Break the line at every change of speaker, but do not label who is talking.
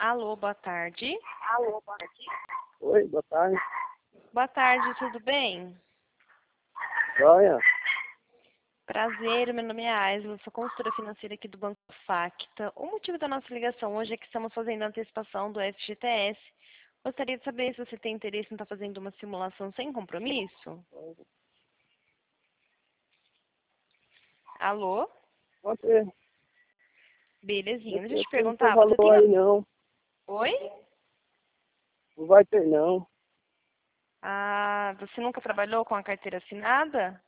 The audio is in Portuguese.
Alô, boa tarde.
Oi, boa tarde.
Boa tarde, tudo bem?
Joia?
Prazer, meu nome é Aisla, sou consultora financeira aqui do Banco Facta. O motivo da nossa ligação hoje é que estamos fazendo a antecipação do FGTS. Gostaria de saber se você tem interesse em estar fazendo uma simulação sem compromisso. Alô?
Pode ser.
Belezinha, deixa eu te
Não tem
perguntar, você
valor
tem...
aí não.
Oi?
Não vai ter não.
Ah, você nunca trabalhou com a carteira assinada?